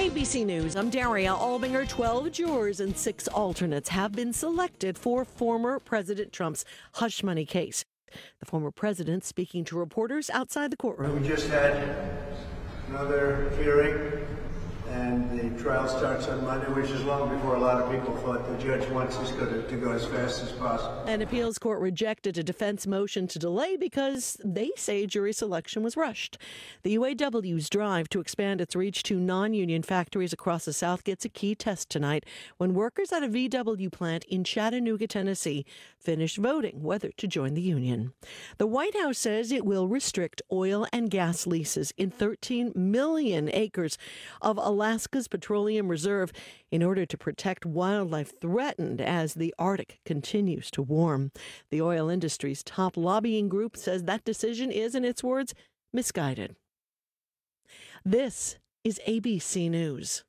ABC News, I'm Daria Albinger. 12 jurors and 6 alternates have been selected for former President Trump's hush money case. The former president speaking to reporters outside the courtroom. We just had another hearing, and the trial starts on Monday, which is long before a lot of people thought. The judge wants us to go as fast as possible. An appeals court rejected a defense motion to delay because they say jury selection was rushed. The UAW's drive to expand its reach to non-union factories across the South gets a key test tonight when workers at a VW plant in Chattanooga, Tennessee, finished voting whether to join the union. The White House says it will restrict oil and gas leases in 13 million acres of Alaska's petroleum reserve in order to protect wildlife threatened as the Arctic continues to warm. The oil industry's top lobbying group says that decision is, in its words, misguided. This is ABC News.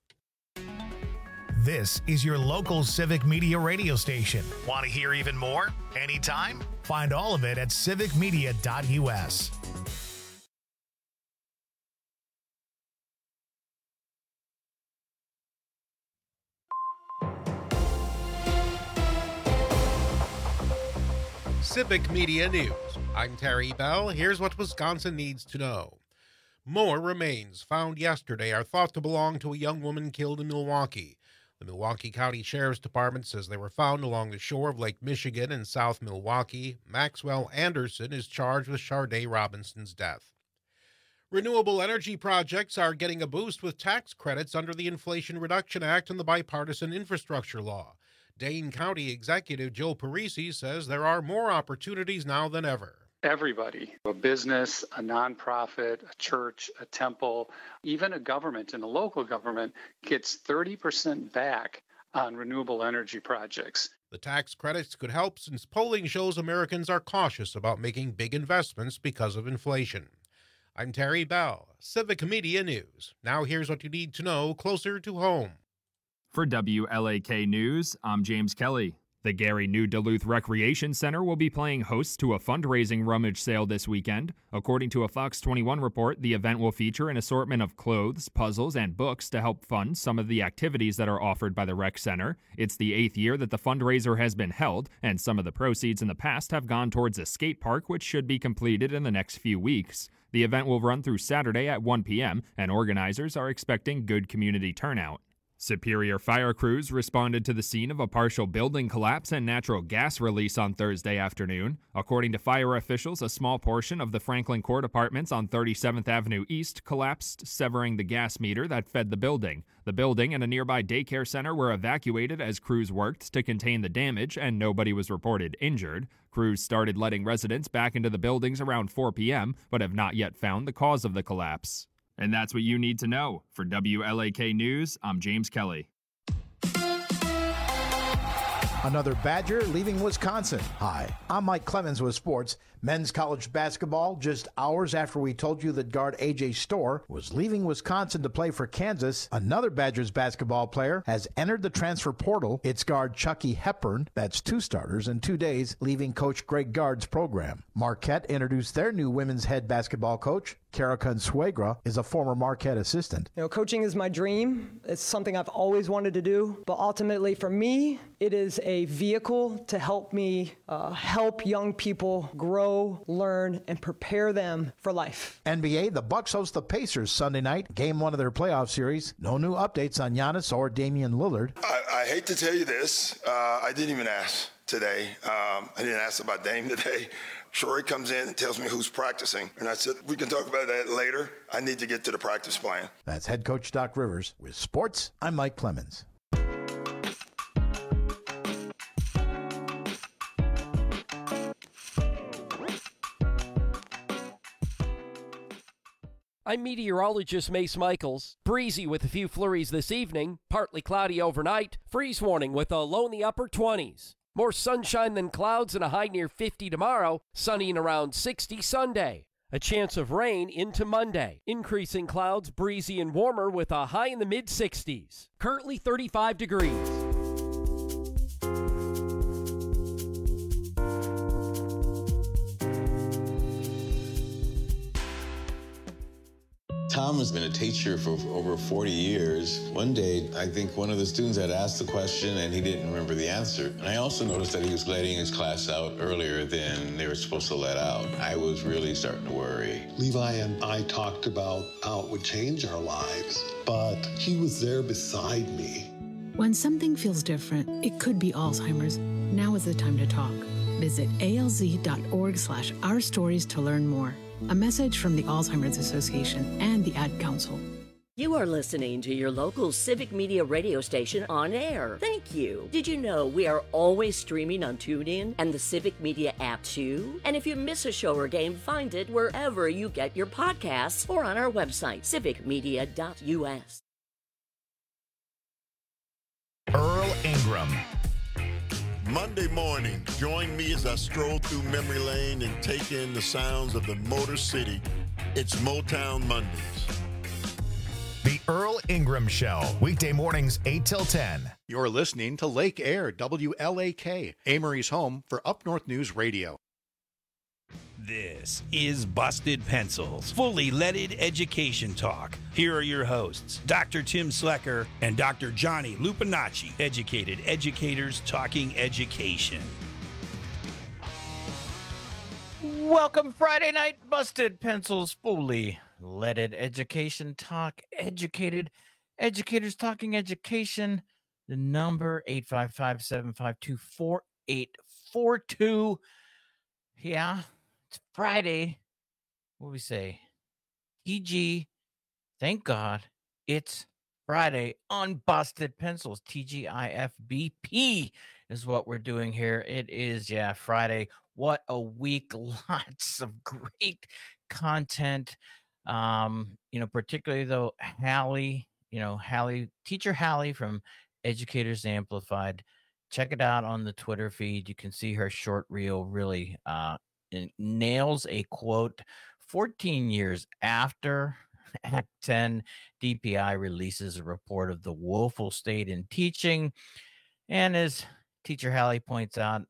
This is your local Civic Media radio station. Want to hear even more? Anytime? Find all of it at civicmedia.us. Civic Media News. I'm Terry Bell. Here's what Wisconsin needs to know. More remains found yesterday are thought to belong to a young woman killed in Milwaukee. The Milwaukee County Sheriff's Department says they were found along the shore of Lake Michigan in South Milwaukee. Maxwell Anderson is charged with Sharday Robinson's death. Renewable energy projects are getting a boost with tax credits under the Inflation Reduction Act and the Bipartisan Infrastructure Law. Dane County Executive Joe Parisi says there are more opportunities now than ever. Everybody, a business, a nonprofit, a church, a temple, even a government and a local government gets 30% back on renewable energy projects. The tax credits could help since polling shows Americans are cautious about making big investments because of inflation. I'm Terry Bell, Civic Media News. Now here's what you need to know closer to home. For WLAK News, I'm James Kelly. The Gary New Duluth Recreation Center will be playing host to a fundraising rummage sale this weekend. According to a Fox 21 report, the event will feature an assortment of clothes, puzzles, and books to help fund some of the activities that are offered by the rec center. It's the 8th year that the fundraiser has been held, and some of the proceeds in the past have gone towards a skate park, which should be completed in the next few weeks. The event will run through Saturday at 1 p.m., and organizers are expecting good community turnout. Superior fire crews responded to the scene of a partial building collapse and natural gas release on Thursday afternoon. According to fire officials, a small portion of the Franklin Court apartments on 37th Avenue East collapsed, severing the gas meter that fed the building. The building and a nearby daycare center were evacuated as crews worked to contain the damage, and nobody was reported injured. Crews started letting residents back into the buildings around 4 p.m., but have not yet found the cause of the collapse. And that's what you need to know. For WLAK News, I'm James Kelly. Another Badger leaving Wisconsin. Hi, I'm Mike Clemens with sports. Men's college basketball, just hours after we told you that guard A.J. Storr was leaving Wisconsin to play for Kansas, another Badgers basketball player has entered the transfer portal. It's guard Chucky Hepburn, that's 2 starters in 2 days, leaving Coach Greg Gard's program. Marquette introduced their new women's head basketball coach. Kara Consuegra is a former Marquette assistant. Coaching is my dream. It's something I've always wanted to do. But ultimately, for me, it is a vehicle to help me help young people grow, learn, and prepare them for life. NBA, the Bucks host the Pacers Sunday night, game 1 of their playoff series. No new updates on Giannis or Damian Lillard. I hate to tell you this. I didn't even ask today. I didn't ask about Dame today. Shorey comes in and tells me who's practicing. And I said, we can talk about that later. I need to get to the practice plan. That's head coach Doc Rivers. With sports, I'm Mike Clemens. I'm meteorologist Mace Michaels. Breezy with a few flurries this evening, partly cloudy overnight, freeze warning with a low in the upper 20s. More sunshine than clouds and a high near 50 tomorrow, sunny and around 60 Sunday. A chance of rain into Monday. Increasing clouds, breezy and warmer with a high in the mid-60s. Currently 35 degrees. Tom mom has been a teacher for over 40 years. One day, I think one of the students had asked the question and he didn't remember the answer. And I also noticed that he was letting his class out earlier than they were supposed to let out. I was really starting to worry. Levi and I talked about how it would change our lives, but he was there beside me. When something feels different, it could be Alzheimer's. Now is the time to talk. Visit alz.org/ourstories to learn more. A message from the Alzheimer's Association and the Ad Council. You are listening to your local Civic Media radio station on air. Thank you. Did you know we are always streaming on TuneIn and the Civic Media app too? And if you miss a show or game, find it wherever you get your podcasts or on our website, civicmedia.us. Earl Ingram. Monday morning, join me as I stroll through memory lane and take in the sounds of the Motor City. It's Motown Mondays. The Earl Ingram Show, weekday mornings 8 till 10. You're listening to Lake Air, WLAK, Amory's home for Up North News Radio. This is Busted Pencils, fully leaded education talk. Here are your hosts, Dr. Tim Slecker and Dr. Johnny Lupinacci, educated educators talking education. Welcome Friday night, Busted Pencils, fully leaded education talk, educated educators talking education. The number 855-752-4842. Yeah. It's Friday. What do we say? TG, thank God it's Friday on Busted Pencils. TGIFBP is what we're doing here. It is, Friday. What a week. Lots of great content. Particularly though, Hallie, Teacher Hallie from Educators Amplified. Check it out on the Twitter feed. You can see her short reel really it nails a quote. 14 years after Act 10, DPI releases a report of the woeful state in teaching. And as Teacher Hallie points out,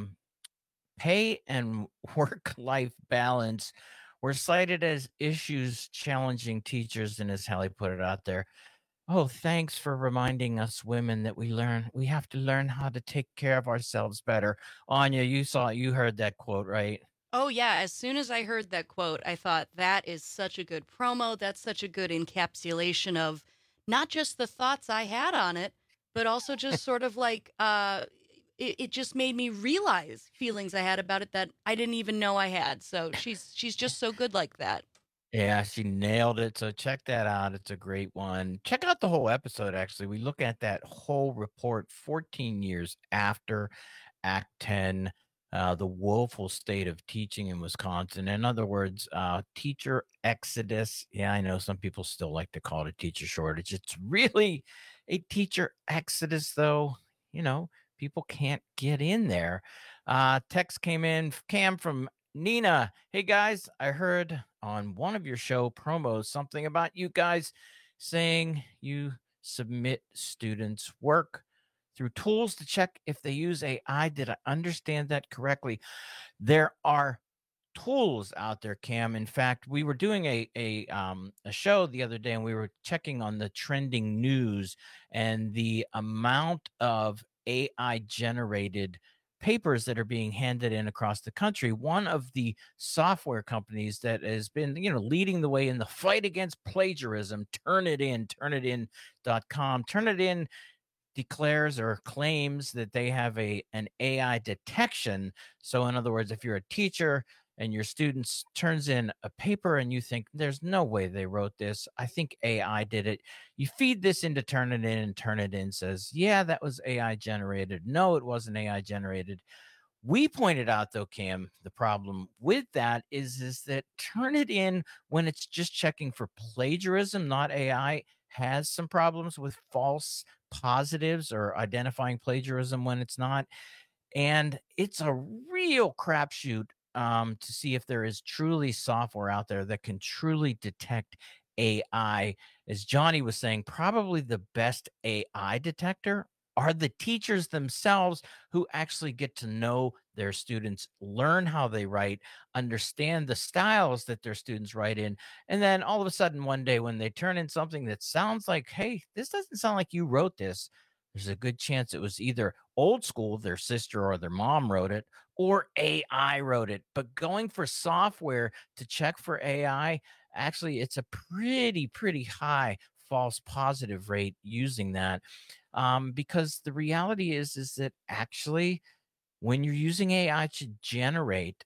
pay and work-life balance were cited as issues challenging teachers. And as Hallie put it out there, oh, thanks for reminding us women that we have to learn how to take care of ourselves better. Anya, you heard that quote, right? Oh, yeah. As soon as I heard that quote, I thought that is such a good promo. That's such a good encapsulation of not just the thoughts I had on it, but also just sort of like it just made me realize feelings I had about it that I didn't even know I had. So she's just so good like that. Yeah, she nailed it. So check that out. It's a great one. Check out the whole episode, actually. We look at that whole report 14 years after Act 10. The woeful state of teaching in Wisconsin. In other words, teacher exodus. Yeah, I know some people still like to call it a teacher shortage. It's really a teacher exodus, though. People can't get in there. Text came in, Cam from Nina. Hey, guys, I heard on one of your show promos something about you guys saying you submit students' work through tools to check if they use AI. Did I understand that correctly? There are tools out there, Cam. In fact, we were doing a show the other day, and we were checking on the trending news and the amount of AI-generated papers that are being handed in across the country. One of the software companies that has been, leading the way in the fight against plagiarism, Turnitin.com. Turnitin declares or claims that they have an AI detection. So in other words, if you're a teacher and your student turns in a paper and you think there's no way they wrote this, I think AI did it, you feed this into Turnitin, and Turnitin says, yeah, that was AI generated. No, it wasn't AI generated. We pointed out, though, Cam, the problem with that is that Turnitin, when it's just checking for plagiarism, not AI, has some problems with false positives or identifying plagiarism when it's not. And it's a real crapshoot to see if there is truly software out there that can truly detect AI. As Johnny was saying, probably the best AI detector are the teachers themselves, who actually get to know their students learn how they write, understand the styles that their students write in. And then all of a sudden, one day when they turn in something that sounds like, hey, this doesn't sound like you wrote this, there's a good chance it was either old school, their sister or their mom wrote it, or AI wrote it. But going for software to check for AI, actually, it's a pretty high false positive rate using that, because the reality is that actually when you're using AI to generate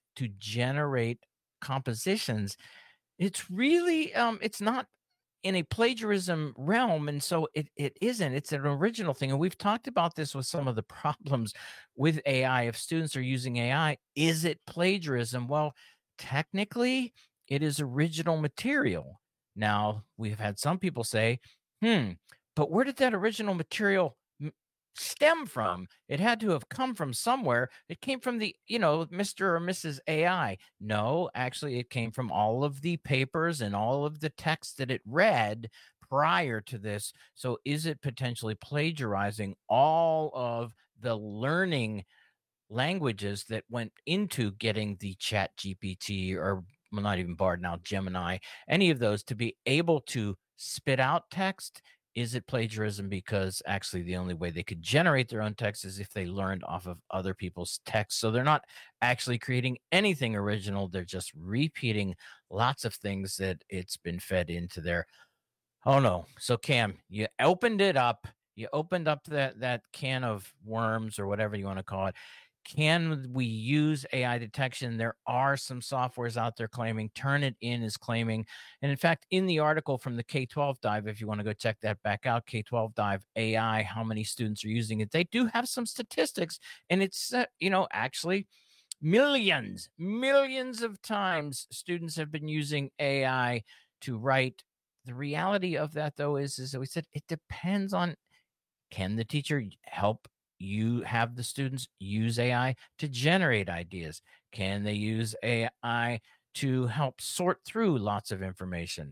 compositions, it's really it's not in a plagiarism realm. And so it isn't. It's an original thing. And we've talked about this with some of the problems with AI. If students are using AI, is it plagiarism? Well, technically, it is original material. Now, we've had some people say, but where did that original material stem from? It had to have come from somewhere. It came from the, Mr. or Mrs. AI. No, actually, it came from all of the papers and all of the text that it read prior to this. So is it potentially plagiarizing all of the learning languages that went into getting the Chat GPT, or well, not even Bard now, Gemini, any of those, to be able to spit out text? Is it plagiarism? Because actually the only way they could generate their own text is if they learned off of other people's text. So they're not actually creating anything original. They're just repeating lots of things that it's been fed into there. Oh no. So Cam, you opened it up. You opened up that can of worms, or whatever you want to call it. Can we use AI detection? There are some softwares out there claiming. Turnitin is claiming. And in fact, in the article from the K-12 Dive, if you want to go check that back out, K-12 Dive AI, how many students are using it, they do have some statistics. And it's, actually millions of times students have been using AI to write. The reality of that, though, is that we said it depends on, can the teacher help you have the students use AI to generate ideas? Can they use AI to help sort through lots of information?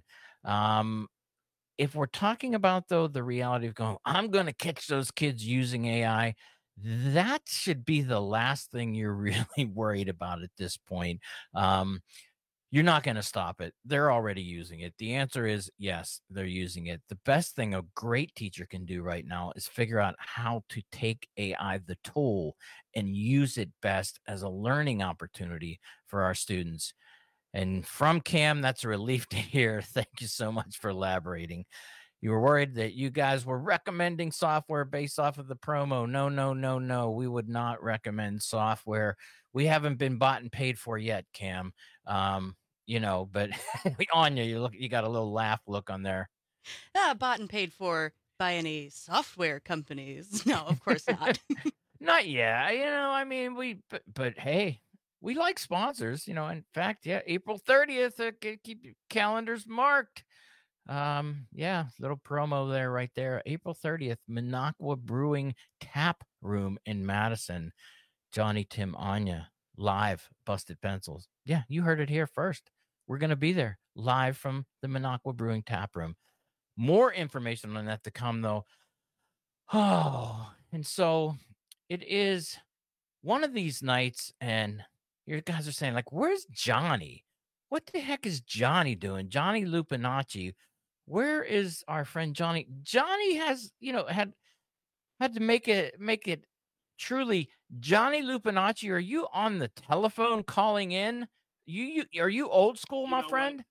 If we're talking about, though, the reality of going, I'm going to catch those kids using AI, that should be the last thing you're really worried about at this point. You're not going to stop it. They're already using it. The answer is yes, they're using it. The best thing a great teacher can do right now is figure out how to take AI, the tool, and use it best as a learning opportunity for our students. And from Cam, that's a relief to hear. Thank you so much for elaborating. You were worried that you guys were recommending software based off of the promo. No. We would not recommend software. We haven't been bought and paid for yet, Cam. But Anya, you got a little laugh look on there. Bought and paid for by any software companies. No, of course not. Not yet. But hey, we like sponsors, in fact, yeah, April 30th, keep your calendars marked. Little promo there, right there. April 30th, Minocqua Brewing Tap Room in Madison. Johnny, Tim, Anya, live Busted Pencils. Yeah, you heard it here first. We're going to be there live from the Minocqua Brewing Tap Room. More information on that to come, though. Oh, and so it is one of these nights, and you guys are saying, like, where's Johnny? What the heck is Johnny doing? Johnny Lupinacci. Where is our friend Johnny? Johnny has, had to make it truly. Johnny Lupinacci, are you on the telephone calling in? Are you old school, my friend?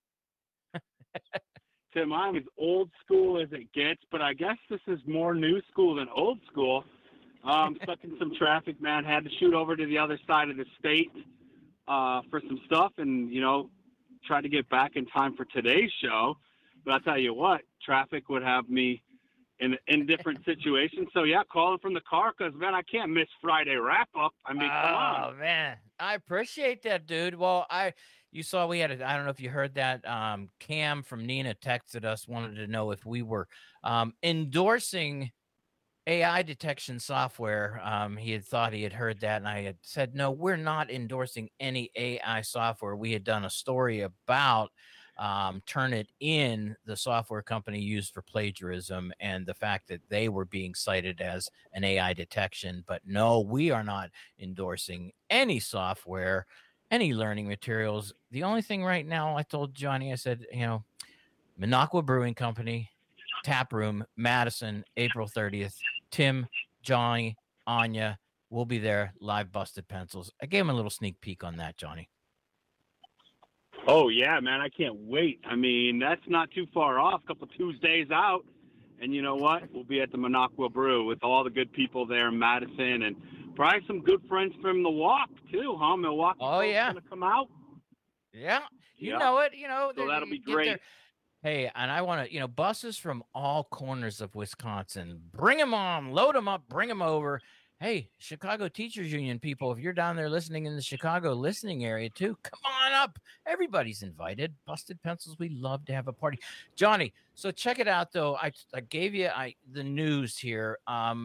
Tim, I'm as old school as it gets, but I guess this is more new school than old school. Stuck in some traffic, man. Had to shoot over to the other side of the state for some stuff, and tried to get back in time for today's show. But I'll tell you what, traffic would have me in different situations. So yeah, calling from the car, because man, I can't miss Friday wrap up. I mean, come on. Oh man, I appreciate that, dude. Well, you saw we had I don't know if you heard that. Cam from Nina texted us, wanted to know if we were endorsing AI detection software. He had thought he had heard that, and I had said, no, we're not endorsing any AI software. We had done a story about Turnitin, the software company used for plagiarism, and the fact that they were being cited as an AI detection. But no, we are not endorsing any software, any learning materials. The only thing right now, I told Johnny, I said, Minocqua Brewing Company, Tap Room, Madison, April 30th. Tim, Johnny, Anya will be there, live Busted Pencils. I gave him a little sneak peek on that, Johnny. Oh, yeah, man, I can't wait. I mean, that's not too far off, a couple Tuesdays out. And you know what? We'll be at the Minocqua Brew with all the good people there in Madison and probably some good friends from the walk, too, huh? Milwaukee. Oh, yeah. Going to come out. Yeah. You know it. So that'll be great. Hey, and I want to, buses from all corners of Wisconsin, bring them on, load them up, bring them over. Hey, Chicago Teachers Union people, if you're down there listening in the Chicago listening area too, come on up. Everybody's invited. Busted Pencils, we love to have a party. Johnny, so check it out though. I gave you the news here.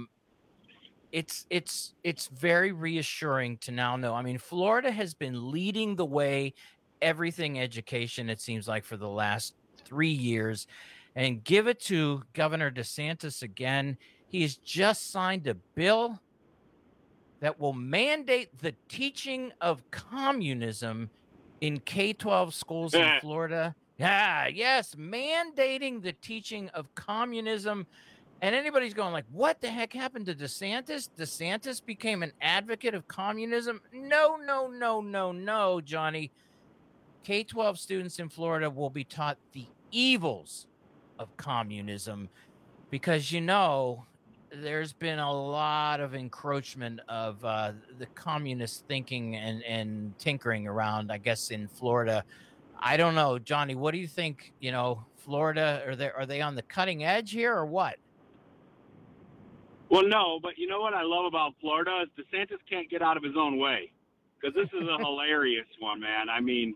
It's very reassuring to now know. I mean, Florida has been leading the way, everything education, it seems like, for the last 3 years, and give it to Governor DeSantis again. He has just signed a bill that will mandate the teaching of communism in K-12 schools in Florida. Yes, mandating the teaching of communism. And anybody's going like, what the heck happened to DeSantis? DeSantis became an advocate of communism? No, Johnny. K-12 students in Florida will be taught the evils of communism because, there's been a lot of encroachment of the communist thinking and tinkering around, I guess, in Florida. I don't know, Johnny, what do you think? Florida, are they on the cutting edge here or what? Well, no, but you know what I love about Florida is DeSantis can't get out of his own way because this is a hilarious one, man. I mean,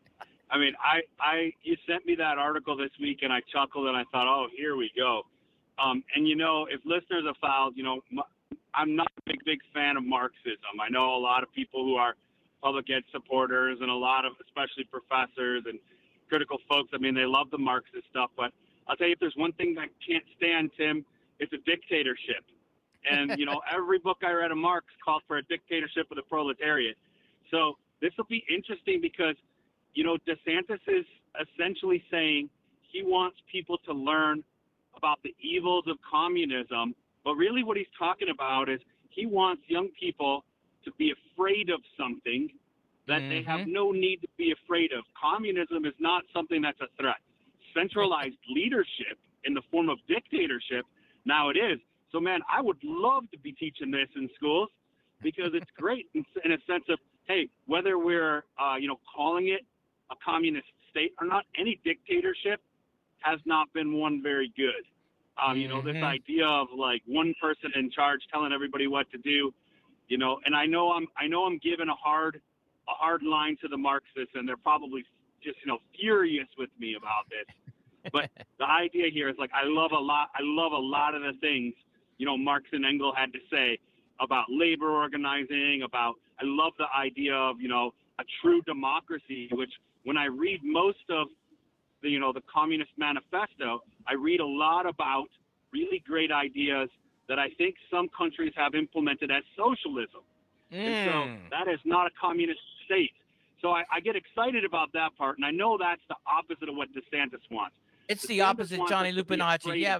you sent me that article this week and I chuckled and I thought, oh, here we go. And, if listeners have followed, I'm not a big fan of Marxism. I know a lot of people who are public ed supporters and a lot of, especially professors and critical folks. I mean, they love the Marxist stuff. But I'll tell you, if there's one thing I can't stand, Tim, it's a dictatorship. And, every book I read of Marx called for a dictatorship of the proletariat. So this will be interesting because, DeSantis is essentially saying he wants people to learn about the evils of communism, but really what he's talking about is he wants young people to be afraid of something that they have no need to be afraid of. Communism is not something that's a threat. Centralized leadership in the form of dictatorship, now it is. So, man, I would love to be teaching this in schools because it's great in a sense of, hey, whether we're, calling it a communist state or not, any dictatorship has not been one very good. This idea of like one person in charge telling everybody what to do, and I know I'm giving a hard line to the Marxists and they're probably just, furious with me about this. But the idea here is like, I love a lot of the things, Marx and Engels had to say about labor organizing, I love the idea of, a true democracy, which when I read most of the Communist Manifesto, I read a lot about really great ideas that I think some countries have implemented as socialism. And so that is not a communist state. So I get excited about that part, and I know that's the opposite of what DeSantis wants. It's the opposite, Johnny Lupinacci. Yeah,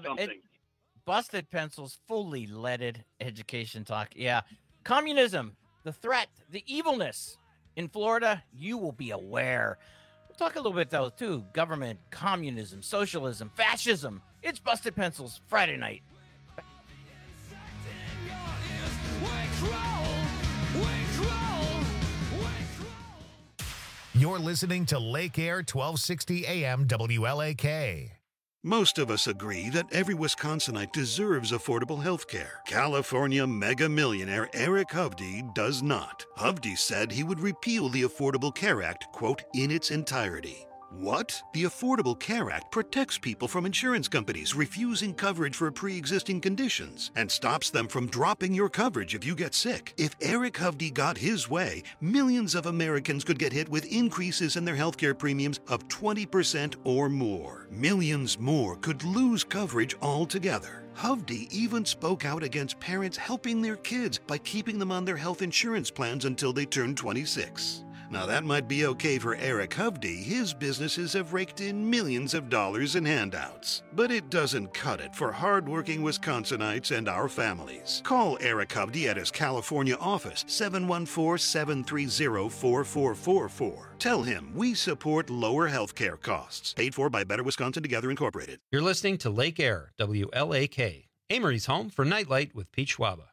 Busted Pencils, fully leaded education talk. Yeah, communism, the threat, the evilness in Florida, you will be aware. We'll talk a little bit, though, too. Government, communism, socialism, fascism. It's Busted Pencils, Friday night. You're listening to Lake Air 1260 AM WLAK. Most of us agree that every Wisconsinite deserves affordable health care. California mega millionaire Eric Hovde does not. Hovde said he would repeal the Affordable Care Act, quote, in its entirety. What? The Affordable Care Act protects people from insurance companies refusing coverage for pre-existing conditions and stops them from dropping your coverage if you get sick. If Eric Hovde got his way, millions of Americans could get hit with increases in their healthcare premiums of 20% or more. Millions more could lose coverage altogether. Hovde even spoke out against parents helping their kids by keeping them on their health insurance plans until they turn 26. Now that might be okay for Eric Hovde. His businesses have raked in millions of dollars in handouts. But it doesn't cut it for hardworking Wisconsinites and our families. Call Eric Hovde at his California office, 714-730-4444. Tell him we support lower health care costs. Paid for by Better Wisconsin Together Incorporated. You're listening to Lake Air, WLAK, Amory's home for Nightlight with Pete Schwaba.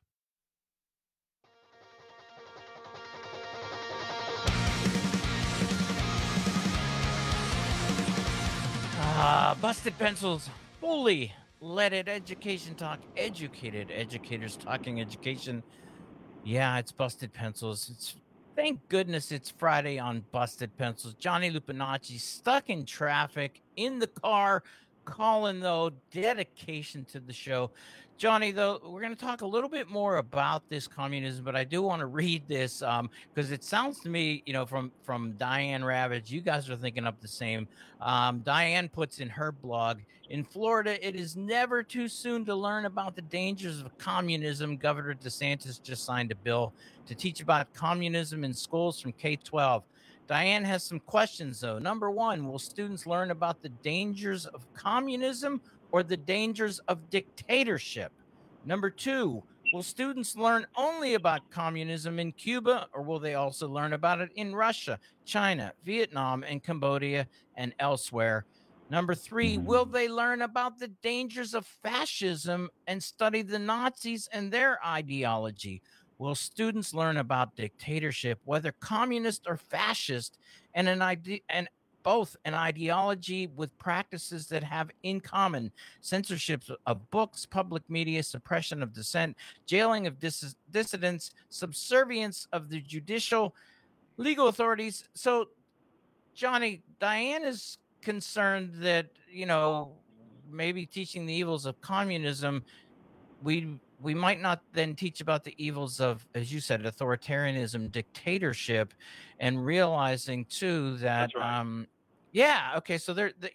Busted Pencils, fully leaded education talk, educated educators talking education. Yeah, it's Busted Pencils. Thank goodness it's Friday on Busted Pencils. Johnny Lupinacci stuck in traffic, in the car, calling, though, dedication to the show. Johnny, though, we're going to talk a little bit more about this communism, but I do want to read this because it sounds to me, from Diane Ravage, you guys are thinking up the same. Diane puts in her blog, in Florida, it is never too soon to learn about the dangers of communism. Governor DeSantis just signed a bill to teach about communism in schools from K-12. Diane has some questions, though. Number one, will students learn about the dangers of communism or the dangers of dictatorship? Number two, will students learn only about communism in Cuba, or will they also learn about it in Russia, China, Vietnam, and Cambodia, and elsewhere? Number three, will they learn about the dangers of fascism and study the Nazis and their ideology? Will students learn about dictatorship, whether communist or fascist, and both an ideology with practices that have in common censorship of books, public media, suppression of dissent, jailing of dissidents, subservience of the judicial, legal authorities? So, Johnny, Diane is concerned that, maybe teaching the evils of communism, we might not then teach about the evils of, as you said, authoritarianism, dictatorship, and realizing too that, so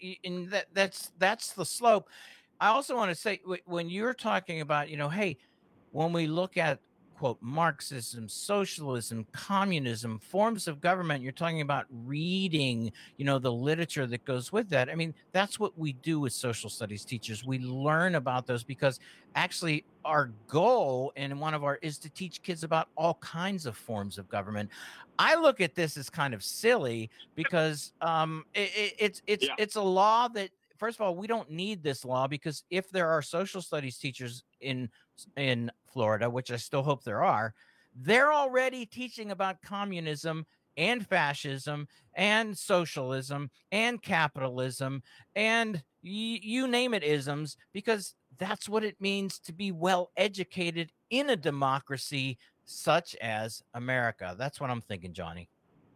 that's the slope. I also want to say, when you're talking about, hey, when we look at, quote, Marxism, socialism, communism, forms of government, you're talking about reading, the literature that goes with that. I mean, that's what we do as social studies teachers. We learn about those because actually our goal is to teach kids about all kinds of forms of government. I look at this as kind of silly because it's a law that, first of all, we don't need this law, because if there are social studies teachers in Florida, which I still hope there are, they're already teaching about communism and fascism and socialism and capitalism and you name it, isms, because that's what it means to be well educated in a democracy such as America. That's what I'm thinking, Johnny.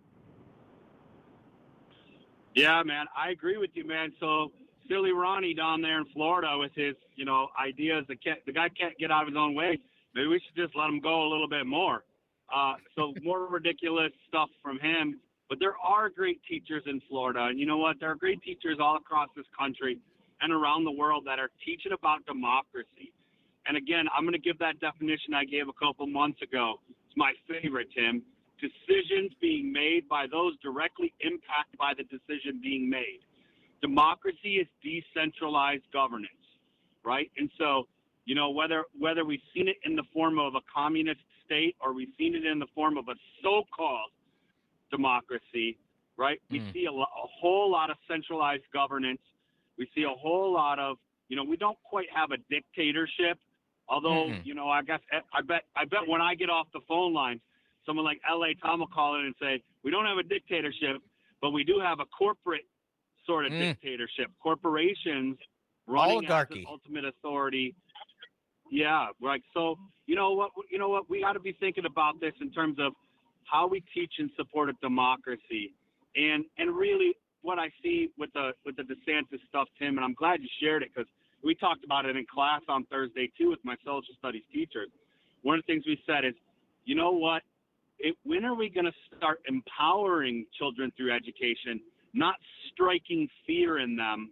Yeah, man, I agree with you, man. So Silly Ronnie down there in Florida with his, ideas, the guy can't get out of his own way. Maybe we should just let him go a little bit more. So more ridiculous stuff from him. But there are great teachers in Florida. And you know what? There are great teachers all across this country and around the world that are teaching about democracy. And again, I'm going to give that definition I gave a couple months ago. It's my favorite, Tim. Decisions being made by those directly impacted by the decision being made. Democracy is decentralized governance, right? And so, whether we've seen it in the form of a communist state or we've seen it in the form of a so-called democracy, right? We see a whole lot of centralized governance. We see a whole lot of, we don't quite have a dictatorship, although, I bet when I get off the phone lines, someone like L.A. Tom will call in and say, we don't have a dictatorship, but we do have a corporate sort of dictatorship. Corporations running as an ultimate authority. Yeah, right. So, you know what? We got to be thinking about this in terms of how we teach and support a democracy. And really, what I see with the DeSantis stuff, Tim, and I'm glad you shared it because we talked about it in class on Thursday too with my social studies teachers. One of the things we said is, you know what? When are we going to start empowering children through education, not striking fear in them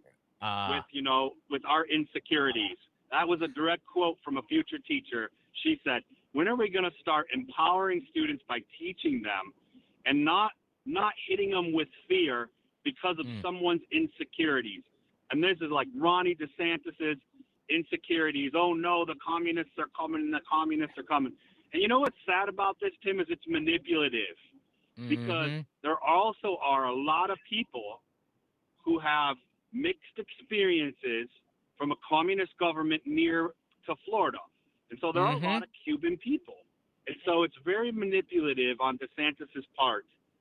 with our insecurities? That was a direct quote from a future teacher. She said, when are we going to start empowering students by teaching them and not hitting them with fear because of someone's insecurities? And this is like Ronnie DeSantis's insecurities. Oh no, the communists are coming, the communists are coming. And you know what's sad about this, Tim, is it's manipulative. Because there also are a lot of people who have mixed experiences from a communist government near to Florida. And so there are a lot of Cuban people. And so it's very manipulative on DeSantis's part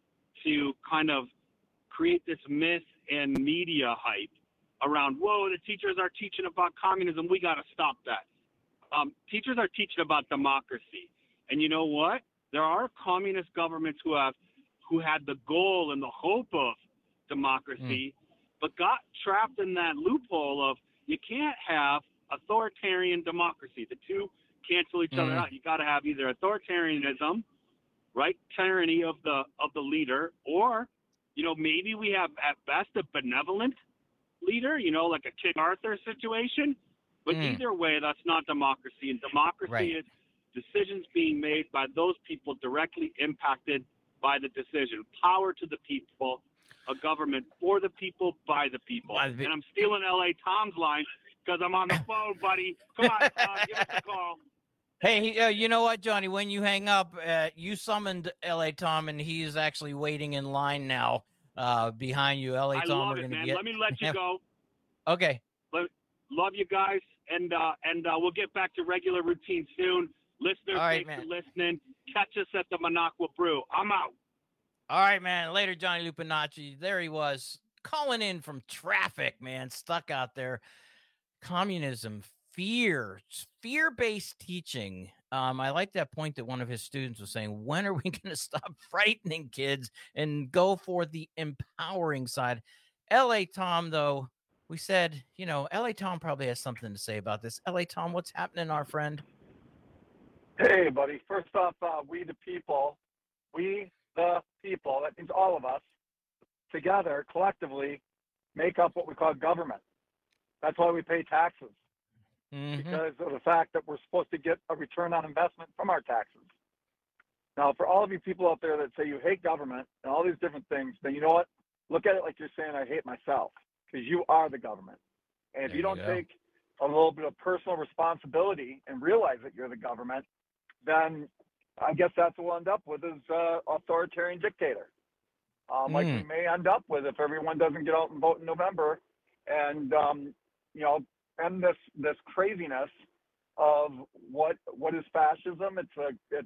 to kind of create this myth and media hype around, whoa, the teachers are teaching about communism. We got to stop that. Teachers are teaching about democracy. And you know what? There are communist governments who had the goal and the hope of democracy, but got trapped in that loophole of you can't have authoritarian democracy. The two cancel each other out. You got to have either authoritarianism, right, tyranny of the leader, or maybe we have at best a benevolent leader, like a King Arthur situation. But either way, that's not democracy. And democracy is decisions being made by those people directly impacted by the decision. Power to the people, a government for the people, by the people. And I'm stealing L.A. Tom's line because I'm on the phone, buddy. Come on, give us a call. Hey, you know what, Johnny? When you hang up, you summoned L.A. Tom, and he is actually waiting in line now behind you. L.A. Tom, love it, man. Let me let you go. Okay. Love you guys, and we'll get back to regular routine soon. Listeners, thanks for listening. Catch us at the Minocqua Brew. I'm out. All right, man. Later, Johnny Lupinacci. There he was, calling in from traffic, man, stuck out there. Communism, fear-based teaching. I like that point that one of his students was saying, when are we going to stop frightening kids and go for the empowering side? L.A. Tom, though, we said, L.A. Tom probably has something to say about this. L.A. Tom, what's happening, our friend? Hey, buddy. First off, we the people, that means all of us, together, collectively, make up what we call government. That's why we pay taxes, because of the fact that we're supposed to get a return on investment from our taxes. Now, for all of you people out there that say you hate government and all these different things, then you know what? Look at it like you're saying I hate myself, because you are the government. And if you don't take a little bit of personal responsibility and realize that you're the government, then I guess that's what we'll end up with is authoritarian dictator. Like we may end up with if everyone doesn't get out and vote in November and, end this craziness of what is fascism. It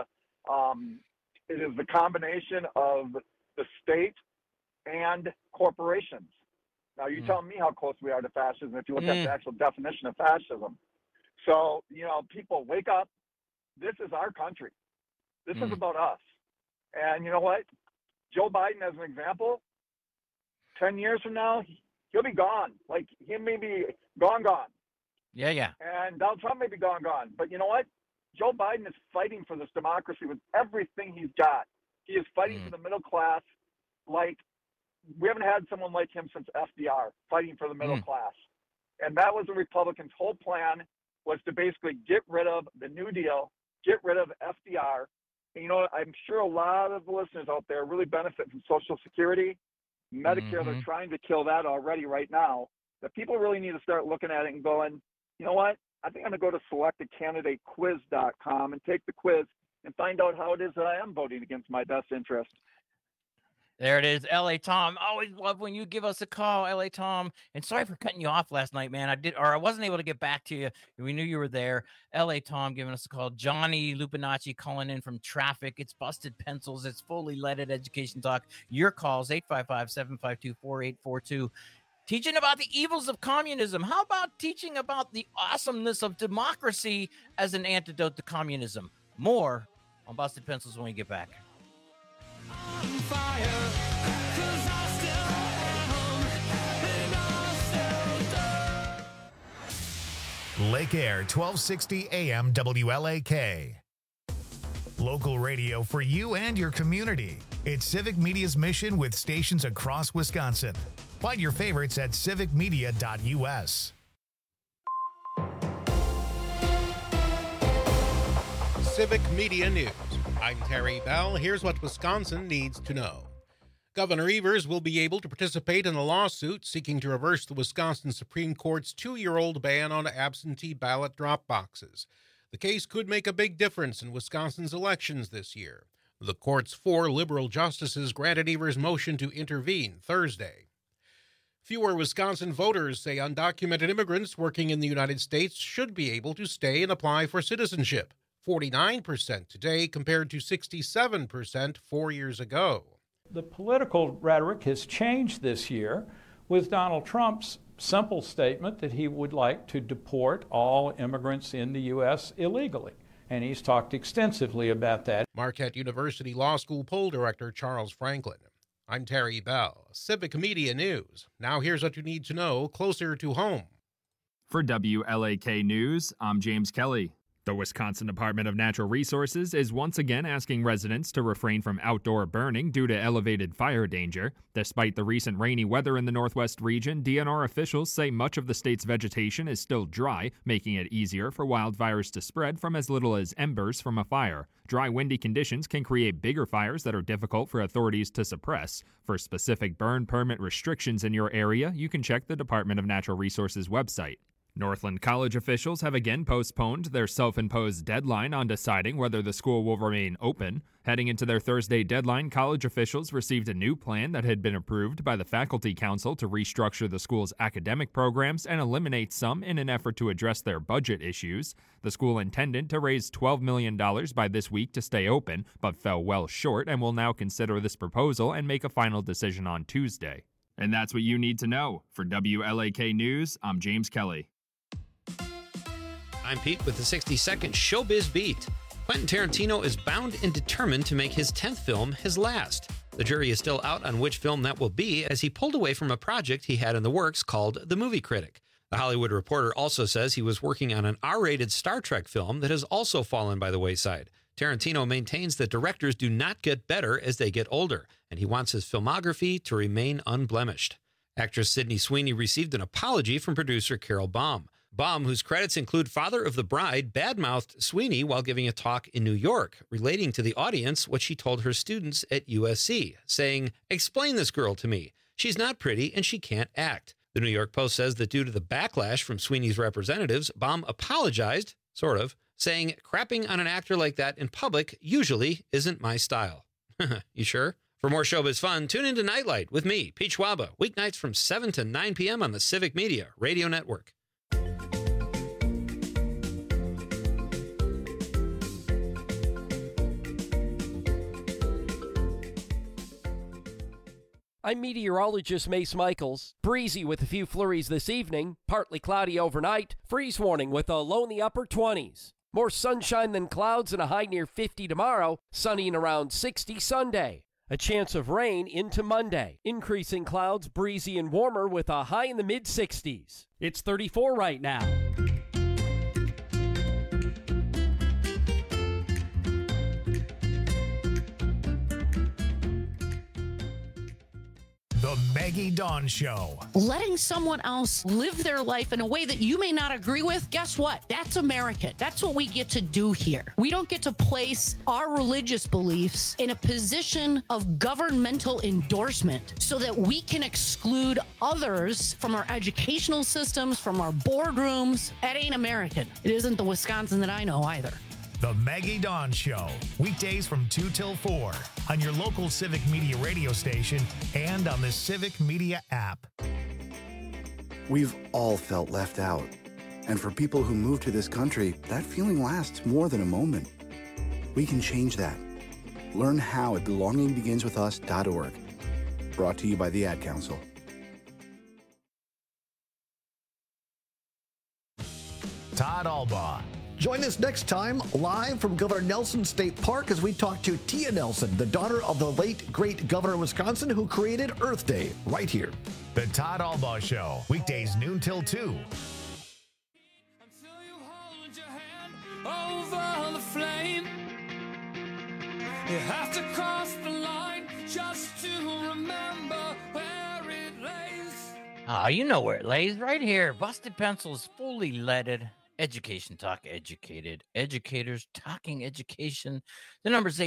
is the combination of the state and corporations. Now, you tell me how close we are to fascism if you look at the actual definition of fascism. So, people wake up. This is our country. This is about us. And you know what? Joe Biden, as an example, 10 years from now, he'll be gone. Like, he may be gone. Yeah. And Donald Trump may be gone. But you know what? Joe Biden is fighting for this democracy with everything he's got. He is fighting for the middle class like we haven't had someone like him since FDR, fighting for the middle class. And that was the Republicans' whole plan, was to basically get rid of the New Deal, get rid of FDR. And I'm sure a lot of the listeners out there really benefit from Social Security, Medicare. They're trying to kill that already right now. The people really need to start looking at it and going, you know what? I think I'm going to go to selectedcandidatequiz.com and take the quiz and find out how it is that I am voting against my best interest. There it is, L.A. Tom. Always love when you give us a call, L.A. Tom. And sorry for cutting you off last night, man. I wasn't able to get back to you. We knew you were there. L.A. Tom giving us a call. Johnny Lupinacci calling in from traffic. It's Busted Pencils. It's Fully Leaded Education Talk. Your calls, 855-752-4842. Teaching about the evils of communism. How about teaching about the awesomeness of democracy as an antidote to communism? More on Busted Pencils when we get back. Fire, 'cause I still Lake Air, 1260 AM WLAK. Local radio for you and your community. It's Civic Media's mission with stations across Wisconsin. Find your favorites at civicmedia.us. Civic Media News. I'm Terry Bell. Here's what Wisconsin needs to know. Governor Evers will be able to participate in a lawsuit seeking to reverse the Wisconsin Supreme Court's 2-year-old ban on absentee ballot drop boxes. The case could make a big difference in Wisconsin's elections this year. The court's 4 liberal justices granted Evers' motion to intervene Thursday. Fewer Wisconsin voters say undocumented immigrants working in the United States should be able to stay and apply for citizenship. 49% today compared to 67% 4 years ago. The political rhetoric has changed this year with Donald Trump's simple statement that he would like to deport all immigrants in the U.S. illegally. And he's talked extensively about that. Marquette University Law School poll director Charles Franklin. I'm Terry Bell, Civic Media News. Now here's what you need to know closer to home. For WLAK News, I'm James Kelly. The Wisconsin Department of Natural Resources is once again asking residents to refrain from outdoor burning due to elevated fire danger. Despite the recent rainy weather in the Northwest region, DNR officials say much of the state's vegetation is still dry, making it easier for wildfires to spread from as little as embers from a fire. Dry, windy conditions can create bigger fires that are difficult for authorities to suppress. For specific burn permit restrictions in your area, you can check the Department of Natural Resources website. Northland College officials have again postponed their self-imposed deadline on deciding whether the school will remain open. Heading into their Thursday deadline, college officials received a new plan that had been approved by the Faculty Council to restructure the school's academic programs and eliminate some in an effort to address their budget issues. The school intended to raise $12 million by this week to stay open, but fell well short and will now consider this proposal and make a final decision on Tuesday. And that's what you need to know. For WLAK News, I'm James Kelly. I'm Pete with the 60-second Showbiz Beat. Quentin Tarantino is bound and determined to make his 10th film his last. The jury is still out on which film that will be, as he pulled away from a project he had in the works called The Movie Critic. The Hollywood Reporter also says he was working on an R-rated Star Trek film that has also fallen by the wayside. Tarantino maintains that directors do not get better as they get older, and he wants his filmography to remain unblemished. Actress Sydney Sweeney received an apology from producer Carol Baum. Baum, whose credits include Father of the Bride, badmouthed Sweeney while giving a talk in New York, relating to the audience what she told her students at USC, saying, "Explain this girl to me. She's not pretty and she can't act." The New York Post says that due to the backlash from Sweeney's representatives, Baum apologized, sort of, saying, "Crapping on an actor like that in public usually isn't my style." You sure? For more showbiz fun, tune into Nightlight with me, Pete Schwaba, weeknights from 7 to 9 p.m. on the Civic Media Radio Network. I'm meteorologist Mace Michaels. Breezy with a few flurries this evening, partly cloudy overnight, freeze warning with a low in the upper 20s. More sunshine than clouds and a high near 50 tomorrow, sunny and around 60 Sunday. A chance of rain into Monday. Increasing clouds, breezy and warmer with a high in the mid-60s. It's 34 right now. The Maggie Dawn Show. Letting someone else live their life in a way that you may not agree with, guess what? That's American. That's what we get to do here. We don't get to place our religious beliefs in a position of governmental endorsement so that we can exclude others from our educational systems, from our boardrooms. That ain't American. It isn't the Wisconsin that I know either. The Maggie Dawn Show, weekdays from 2 till 4 on your local Civic Media radio station and on the Civic Media app. We've all felt left out. And for people who move to this country, that feeling lasts more than a moment. We can change that. Learn how at belongingbeginswithus.org. Brought to you by the Ad Council. Todd Albaugh. Join us next time live from Governor Nelson State Park as we talk to Tia Nelson, the daughter of the late, great governor of Wisconsin who created Earth Day, right here. The Todd Albaugh Show, weekdays noon till 2. You have to cross the line just to remember where it lays. Ah, you know where it lays, right here. Busted Pencils, fully leaded. Education Talk, educated. Educators talking education. The number's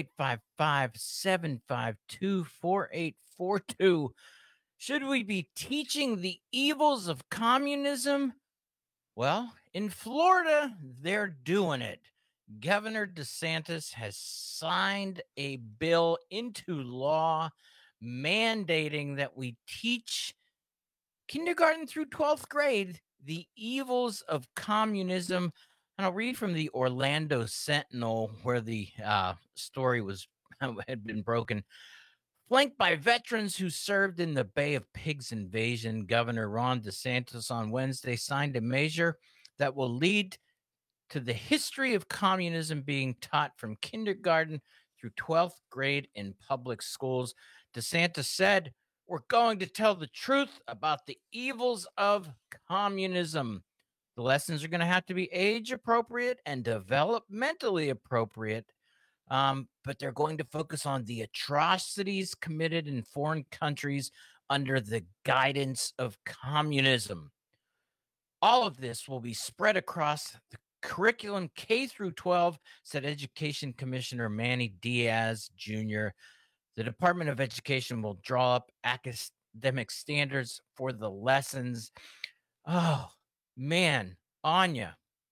855-752-4842. Should we be teaching the evils of communism? Well, in Florida, they're doing it. Governor DeSantis has signed a bill into law mandating that we teach kindergarten through 12th grade the evils of communism. And I'll read from the Orlando Sentinel, where the story had been broken. Flanked by veterans who served in the Bay of Pigs invasion, Governor Ron DeSantis on Wednesday signed a measure that will lead to the history of communism being taught from kindergarten through 12th grade in public schools. DeSantis said, "We're going to tell the truth about the evils of communism. The lessons are going to have to be age appropriate and developmentally appropriate, but they're going to focus on the atrocities committed in foreign countries under the guidance of communism. All of this will be spread across the curriculum K through 12, said Education Commissioner Manny Diaz Jr. The Department of Education will draw up academic standards for the lessons." Oh, man, Anya,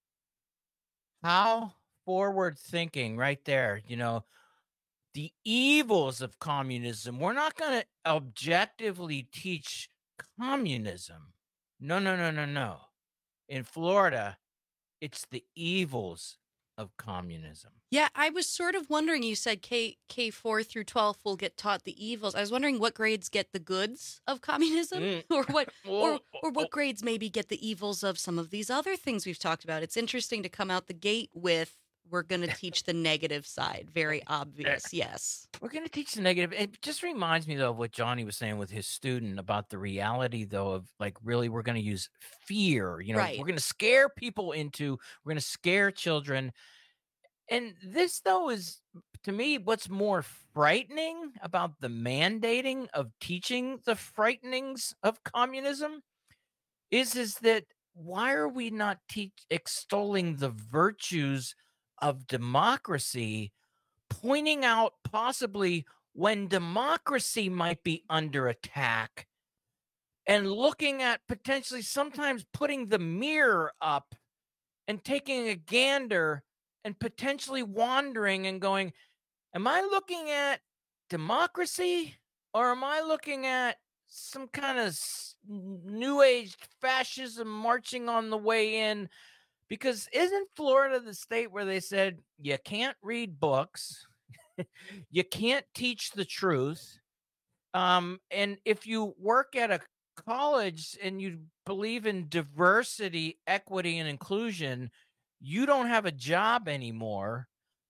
how forward thinking right there. You know, the evils of communism. We're not going to objectively teach communism. No. In Florida, it's the evils of communism. Yeah, I was sort of wondering, you said K4 through 12 will get taught the evils. I was wondering what grades get the goods of communism or what or what grades maybe get the evils of some of these other things we've talked about. It's interesting to come out the gate with, we're going to teach the negative side. Very obvious, yes. We're going to teach the negative. It just reminds me, though, of what Johnny was saying with his student about the reality, though, of like, really, we're going to use fear. You know, Right. We're going to scare people we're going to scare children. And this, though, is, to me, what's more frightening about the mandating of teaching the frightenings of communism is that why are we not extolling the virtues of democracy, pointing out possibly when democracy might be under attack, and looking at potentially sometimes putting the mirror up and taking a gander and potentially wandering and going, am I looking at democracy or am I looking at some kind of new age fascism marching on the way in? Because isn't Florida the state where they said you can't read books, you can't teach the truth, and if you work at a college and you believe in diversity, equity, and inclusion, you don't have a job anymore?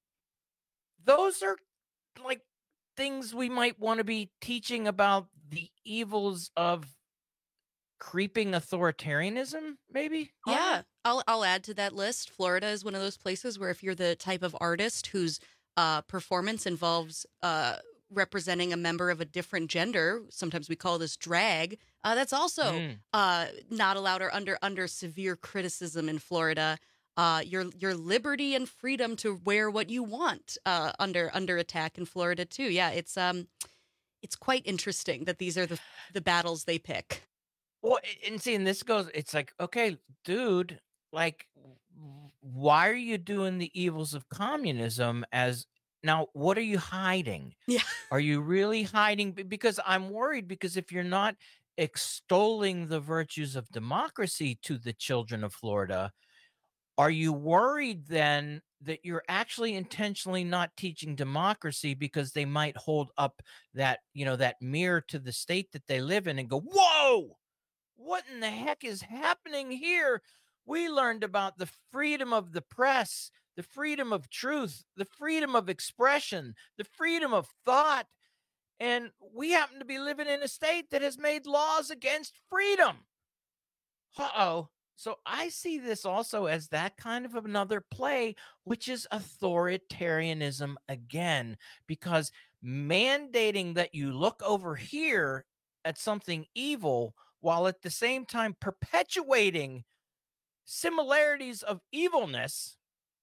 Those are like things we might want to be teaching about the evils of creeping authoritarianism, maybe? Yeah, I'll add to that list. Florida is one of those places where if you're the type of artist whose performance involves representing a member of a different gender, sometimes we call this drag, that's also not allowed or under severe criticism in Florida. Your liberty and freedom to wear what you want under attack in Florida too. Yeah, it's quite interesting that these are the battles they pick. Well, and see, and this goes, it's like, okay, dude, like, why are you doing the evils of communism as now? What are you hiding? Yeah. Are you really hiding? Because I'm worried, because if you're not extolling the virtues of democracy to the children of Florida, are you worried then that you're actually intentionally not teaching democracy because they might hold up that, that mirror to the state that they live in and go, whoa, what in the heck is happening here? We learned about the freedom of the press, the freedom of truth, the freedom of expression, the freedom of thought. And we happen to be living in a state that has made laws against freedom. Uh-oh. So I see this also as that kind of another play, which is authoritarianism again, because mandating that you look over here at something evil while at the same time perpetuating similarities of evilness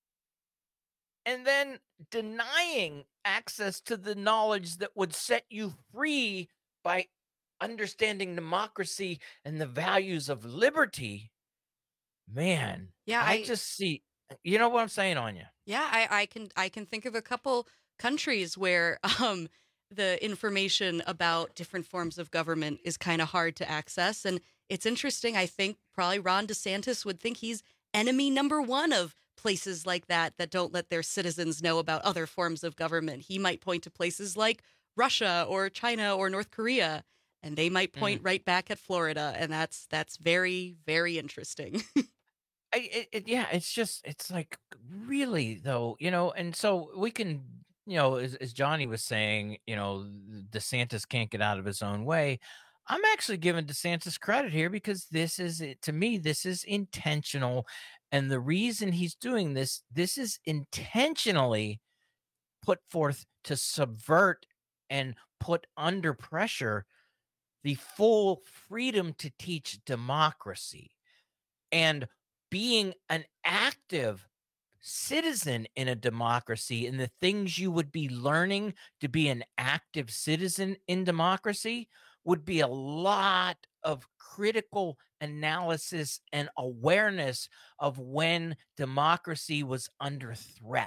and then denying access to the knowledge that would set you free by understanding democracy and the values of liberty. Man, Yeah, I just see, you know what I'm saying, Anya? Yeah, I can think of a couple countries where the information about different forms of government is kind of hard to access. And it's interesting. I think probably Ron DeSantis would think he's enemy number one of places like that don't let their citizens know about other forms of government. He might point to places like Russia or China or North Korea, and they might point right back at Florida. And that's very, very interesting. Yeah, it's like really though, and so we can, as Johnny was saying, DeSantis can't get out of his own way. I'm actually giving DeSantis credit here because to me, this is intentional. And the reason he's doing this is intentionally put forth to subvert and put under pressure the full freedom to teach democracy and being an active citizen in a democracy, and the things you would be learning to be an active citizen in democracy would be a lot of critical analysis and awareness of when democracy was under threat.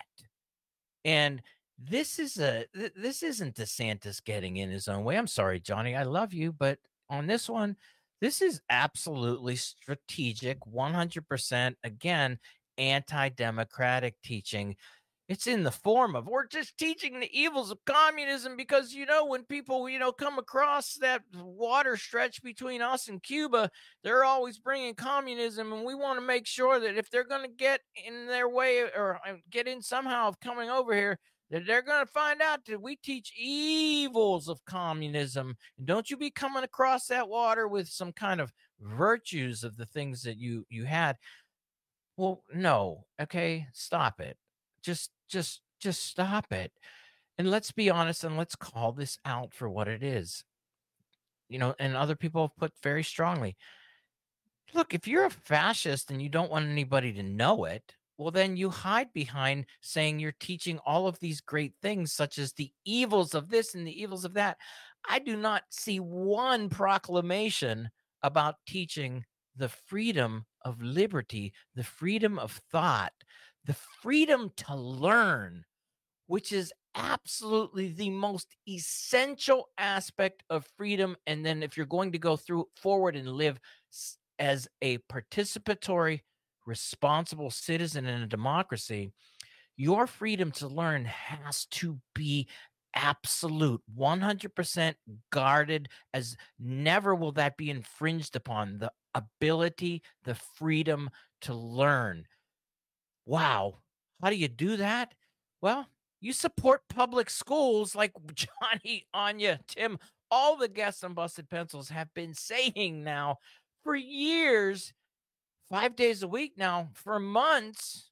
And this isn't DeSantis getting in his own way. I'm sorry, Johnny, I love you, but on this one, this is absolutely strategic, 100%, again, anti-democratic teaching. It's in the form of, we're just teaching the evils of communism because, when people, come across that water stretch between us and Cuba, they're always bringing communism. And we want to make sure that if they're going to get in their way or get in somehow of coming over here, that they're going to find out that we teach evils of communism. And don't you be coming across that water with some kind of virtues of the things that you had. Well, no. Okay, stop it. Just stop it. And let's be honest and let's call this out for what it is. And other people have put very strongly. Look, if you're a fascist and you don't want anybody to know it, well, then you hide behind saying you're teaching all of these great things, such as the evils of this and the evils of that. I do not see one proclamation about teaching the freedom of liberty, the freedom of thought, the freedom to learn, which is absolutely the most essential aspect of freedom. And then if you're going to go forward and live as a participatory, responsible citizen in a democracy, your freedom to learn has to be absolute, 100% guarded, as never will that be infringed upon. The ability, the freedom to learn. Wow. How do you do that? Well, you support public schools like Johnny, Anya, Tim, all the guests on Busted Pencils have been saying now for years, 5 days a week now, for months.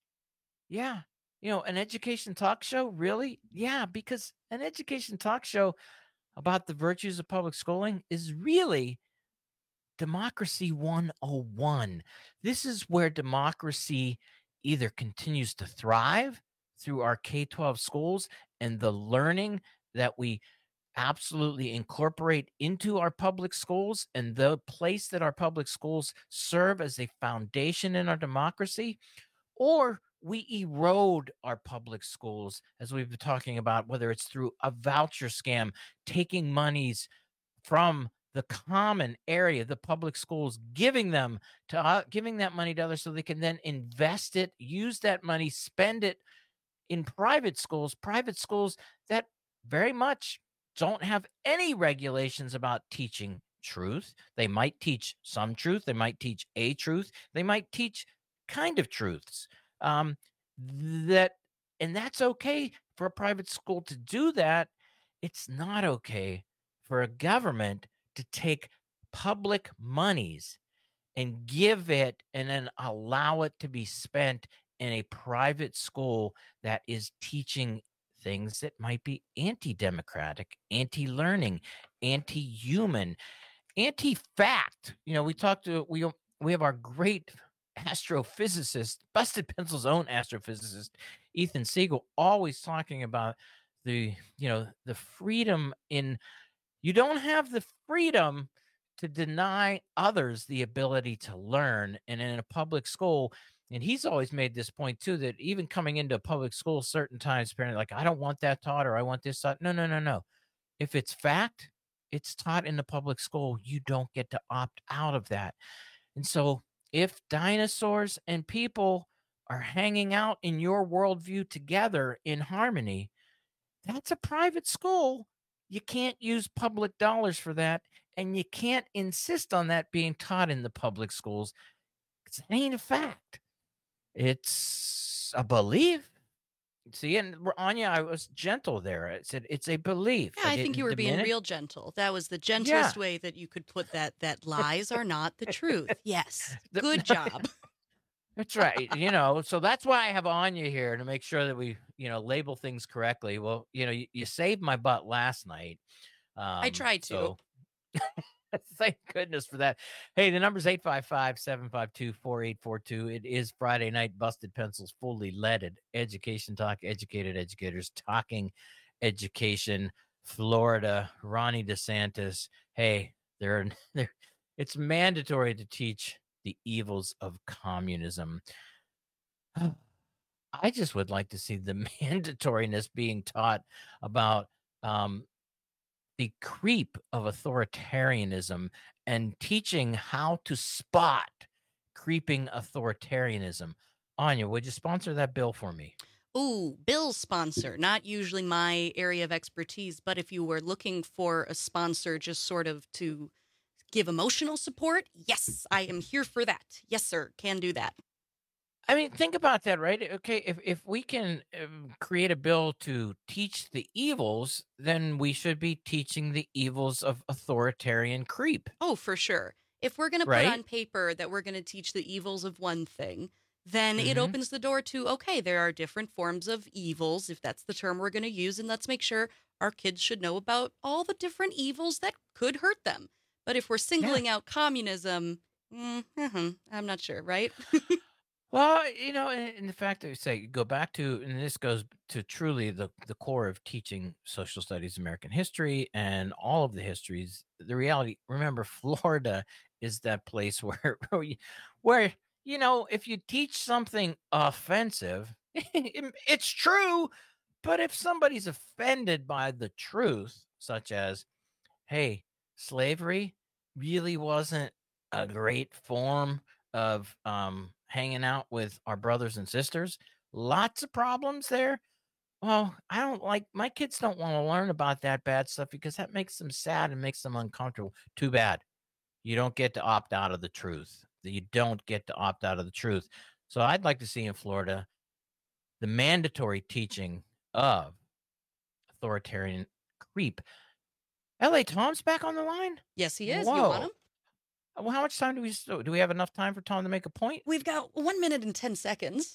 Yeah. An education talk show, really? Yeah, because an education talk show about the virtues of public schooling is really Democracy 101. This is where democracy either continues to thrive through our K-12 schools and the learning that we absolutely incorporate into our public schools, and the place that our public schools serve as a foundation in our democracy, or we erode our public schools, as we've been talking about, whether it's through a voucher scam, taking monies from the common area, the public schools, giving that money to others so they can then invest it, use that money, spend it in private schools that very much don't have any regulations about teaching truth. They might teach some truth. They might teach a truth. They might teach kind of truths. And that's okay for a private school to do that. It's not okay for a government to take public monies and give it and then allow it to be spent in a private school that is teaching things that might be anti-democratic, anti-learning, anti-human, anti-fact. You know, we have our great astrophysicist, Busted Pencil's own astrophysicist, Ethan Siegel, always talking about the freedom in, you don't have the freedom to deny others the ability to learn. And in a public school, and he's always made this point too, that even coming into a public school, certain times, parents like, I don't want that taught, or I want this taught. No. If it's fact, it's taught in the public school. You don't get to opt out of that. And so if dinosaurs and people are hanging out in your worldview together in harmony, that's a private school. You can't use public dollars for that. And you can't insist on that being taught in the public schools. It ain't a fact. It's a belief. See, and Anya, I was gentle there. I said it's a belief. Yeah, I think you were being real gentle. That was the gentlest way that you could put that lies are not the truth. Yes. Good job. That's right. So that's why I have Anya here, to make sure that we, label things correctly. Well, you saved my butt last night. I tried to. So thank goodness for that. Hey, the number's 855-752-4842. It is Friday night. Busted Pencils, fully leaded education talk, educated educators talking education. Florida, Ronnie DeSantis. Hey, it's mandatory to teach the evils of communism. I just would like to see the mandatoriness being taught about the creep of authoritarianism, and teaching how to spot creeping authoritarianism. Anya, would you sponsor that bill for me? Ooh, bill sponsor. Not usually my area of expertise, but if you were looking for a sponsor just sort of to give emotional support, yes, I am here for that. Yes, sir, can do that. I mean, think about that, right? Okay, if we can create a bill to teach the evils, then we should be teaching the evils of authoritarian creep. Oh, for sure. If we're going to put on paper that we're going to teach the evils of one thing, then it opens the door to, okay, there are different forms of evils, if that's the term we're going to use, and let's make sure our kids should know about all the different evils that could hurt them. But if we're singling out communism, I'm not sure, right? Well, and the fact that you say, go back to, and this goes to truly the core of teaching social studies, American history, and all of the histories, the reality, remember, Florida is that place where if you teach something offensive, it's true, but if somebody's offended by the truth, such as, hey, slavery really wasn't a great form of hanging out with our brothers and sisters, lots of problems there. Well, my kids don't want to learn about that bad stuff because that makes them sad and makes them uncomfortable. Too bad. You don't get to opt out of the truth. You don't get to opt out of the truth. So I'd like to see in Florida the mandatory teaching of authoritarian creep. L.A. Tom's back on the line? Yes, he is. Whoa. You want him? Well, how much time do we have enough time for Tom to make a point? We've got 1 minute and 10 seconds.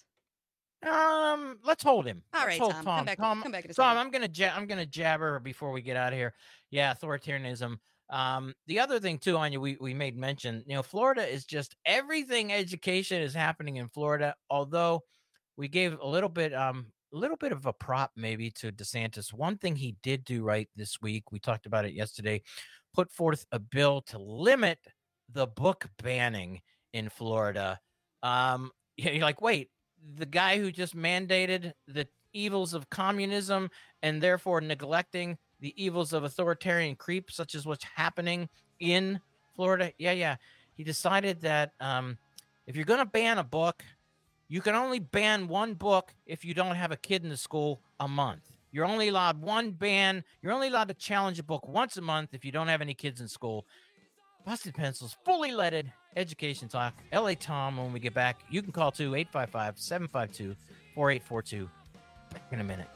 Let's hold him. All right, hold Tom. Tom. Come back in a second. Tom, I'm gonna jabber before we get out of here. Yeah, authoritarianism. The other thing too, Anya, we made mention. Florida is just everything. Education is happening in Florida. Although we gave a little bit of a prop maybe to DeSantis. One thing he did do right this week, we talked about it yesterday, put forth a bill to limit the book banning in Florida. You're like, wait, the guy who just mandated the evils of communism and therefore neglecting the evils of authoritarian creep, such as what's happening in Florida. Yeah. He decided that if you're going to ban a book, you can only ban one book if you don't have a kid in the school a month. You're only allowed one ban. You're only allowed to challenge a book once a month if you don't have any kids in school. Busted Pencils, fully leaded education talk. L.A. Tom, when we get back, you can call to 855-752-4842. Back in a minute.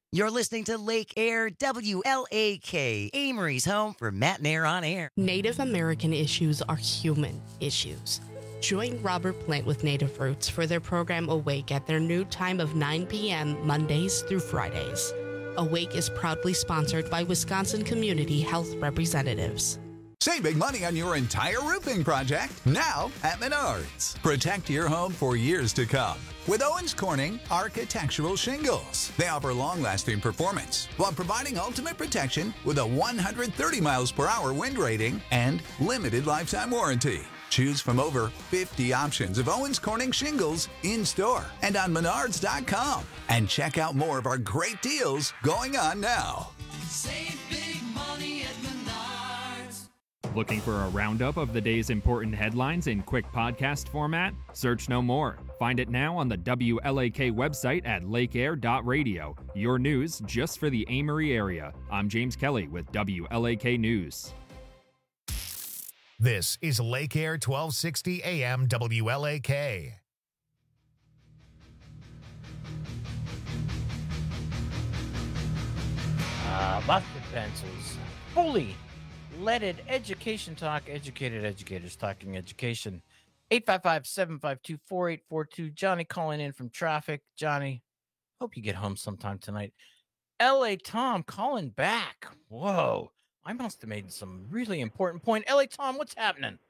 You're listening to Lake Air WLAK, Amory's home for Matt and Air on Air. Native American issues are human issues. Join Robert Plant with Native Roots for their program Awake at their new time of 9 p.m. Mondays through Fridays. Awake is proudly sponsored by Wisconsin Community Health Representatives. Save big money on your entire roofing project now at Menards. Protect your home for years to come with Owens Corning Architectural Shingles. They offer long-lasting performance while providing ultimate protection with a 130 miles per hour wind rating and limited lifetime warranty. Choose from over 50 options of Owens Corning shingles in-store and on Menards.com. And check out more of our great deals going on now. Save big money at Menards. Looking for a roundup of the day's important headlines in quick podcast format? Search no more. Find it now on the WLAK website at lakeair.radio. Your news just for the Amory area. I'm James Kelly with WLAK News. This is Lake Air 1260 AM WLAK. Busted pencils. Fully leaded education talk. Educated educators talking education. 855-752-4842. Johnny calling in from traffic. Johnny, hope you get home sometime tonight. LA Tom calling back. Whoa. I must have made some really important point. LA Tom, what's happening?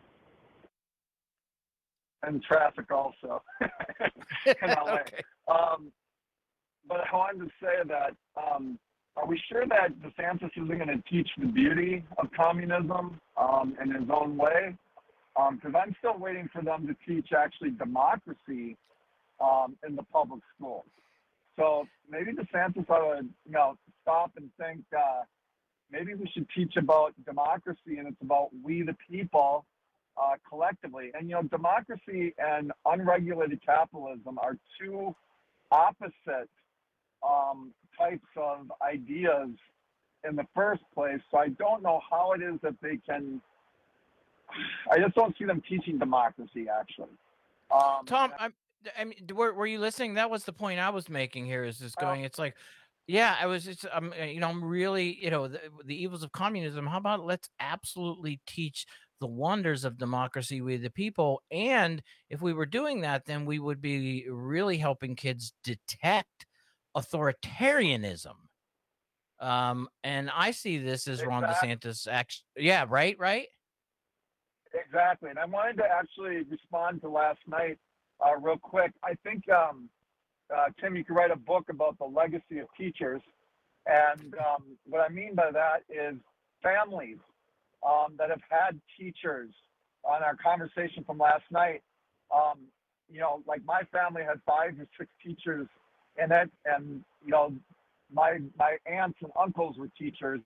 And traffic also in LA. Okay. But I wanted to say that, are we sure that DeSantis isn't going to teach the beauty of communism in his own way? Because I'm still waiting for them to teach actually democracy in the public schools. So maybe DeSantis ought to, stop and think, maybe we should teach about democracy, and it's about we the people collectively. And, democracy and unregulated capitalism are two opposite types of ideas in the first place. So I don't know how it is that they can – I just don't see them teaching democracy, actually. Tom, I mean, were you listening? That was the point I was making here is this going – it's like – yeah, I was just, I'm really, the evils of communism. How about let's absolutely teach the wonders of democracy with the people. And if we were doing that, then we would be really helping kids detect authoritarianism. And I see this as Ron DeSantis. Yeah, right. Exactly. And I wanted to actually respond to last night real quick. I think, Tim, you could write a book about the legacy of teachers. And what I mean by that is families that have had teachers. On our conversation from last night, like my family had 5 or 6 teachers in it. And, my aunts and uncles were teachers.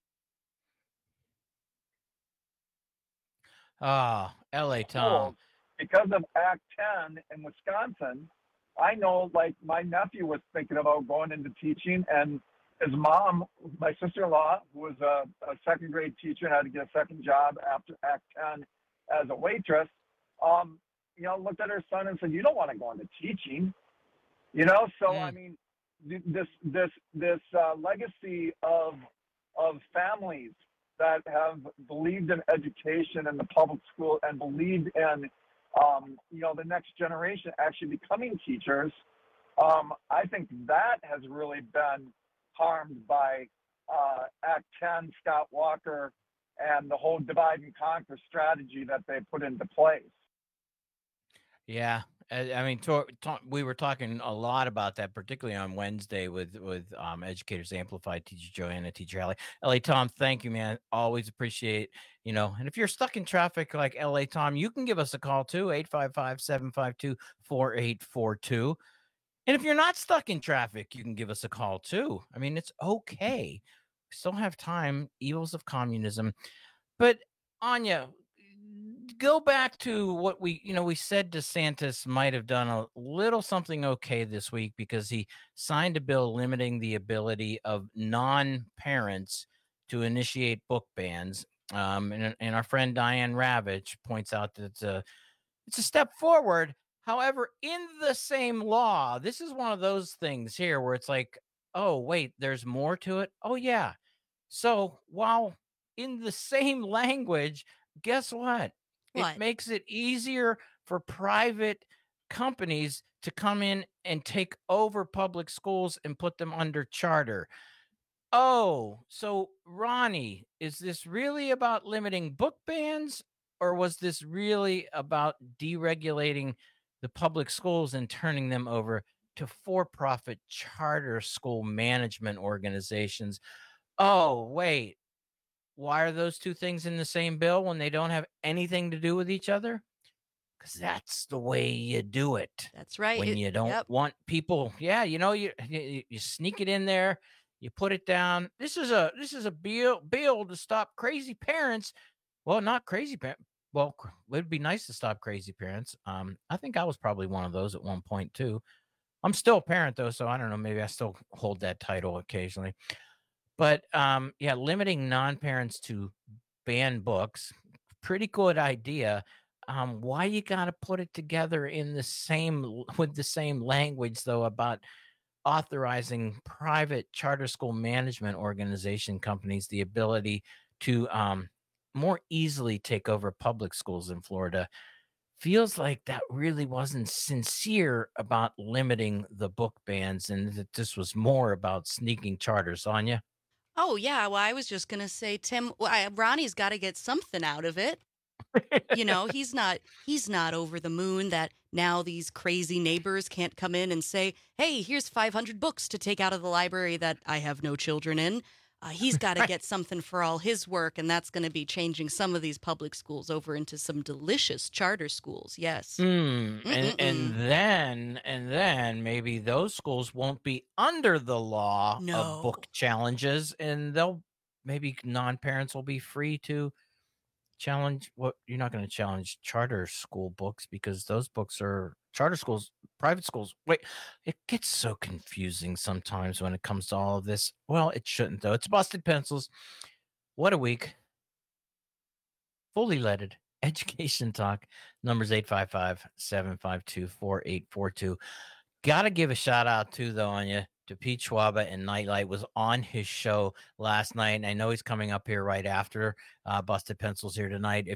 LA Tom. Because of Act 10 in Wisconsin, I know, like, my nephew was thinking about going into teaching, and his mom, my sister-in-law, who was a second-grade teacher and had to get a second job after Act 10 as a waitress, looked at her son and said, "You don't want to go into teaching," So I mean, this legacy of families that have believed in education and the public school and believed in the next generation actually becoming teachers, I think that has really been harmed by Act 10, Scott Walker, and the whole divide and conquer strategy that they put into place. Yeah. I mean, we were talking a lot about that, particularly on Wednesday with Educators Amplified, Teacher Joanna, Teacher Hallie. LA Tom, thank you, man. Always appreciate, and if you're stuck in traffic like LA Tom, you can give us a call too, 855-752-4842. And if you're not stuck in traffic, you can give us a call too. I mean, it's okay. We still have time. Evils of communism. But Anya, go back to what we said DeSantis might have done a little something okay this week because he signed a bill limiting the ability of non-parents to initiate book bans. And our friend Diane Ravitch points out that it's a step forward. However, in the same law, this is one of those things here where it's like, oh, wait, there's more to it? Oh, yeah. So while in the same language, guess what? What? It makes it easier for private companies to come in and take over public schools and put them under charter. Oh, so Ronnie, is this really about limiting book bans, or was this really about deregulating the public schools and turning them over to for-profit charter school management organizations? Oh, wait. Why are those two things in the same bill when they don't have anything to do with each other? Because that's the way you do it. That's right. When you don't want people, you sneak it in there, you put it down. This is a bill to stop crazy parents. Well, not crazy parents. Well, it would be nice to stop crazy parents. I think I was probably one of those at one point too. I'm still a parent though, so I don't know. Maybe I still hold that title occasionally. But limiting non-parents to ban books, pretty good idea. Why you got to put it together with the same language though about authorizing private charter school management organization companies the ability to more easily take over public schools in Florida? Feels like that really wasn't sincere about limiting the book bans, and that this was more about sneaking charters on you. Oh, yeah. Well, I was just going to say, Tim, Ronnie's got to get something out of it. He's not over the moon that now these crazy neighbors can't come in and say, hey, here's 500 books to take out of the library that I have no children in. He's got to get something for all his work, and that's going to be changing some of these public schools over into some delicious charter schools. Yes. And then maybe those schools won't be under the law of book challenges, and maybe non-parents will be free to challenge. You're not going to challenge charter school books because those books are charter schools, private schools. Wait, it gets so confusing sometimes when it comes to all of this. Well, it shouldn't though. It's Busted Pencils. What a week. Fully leaded education talk. Numbers 855-752-4842. Gotta give a shout out too though, Anya, to Pete Schwaba, and Nightlight was on his show last night. And I know he's coming up here right after Busted Pencils here tonight.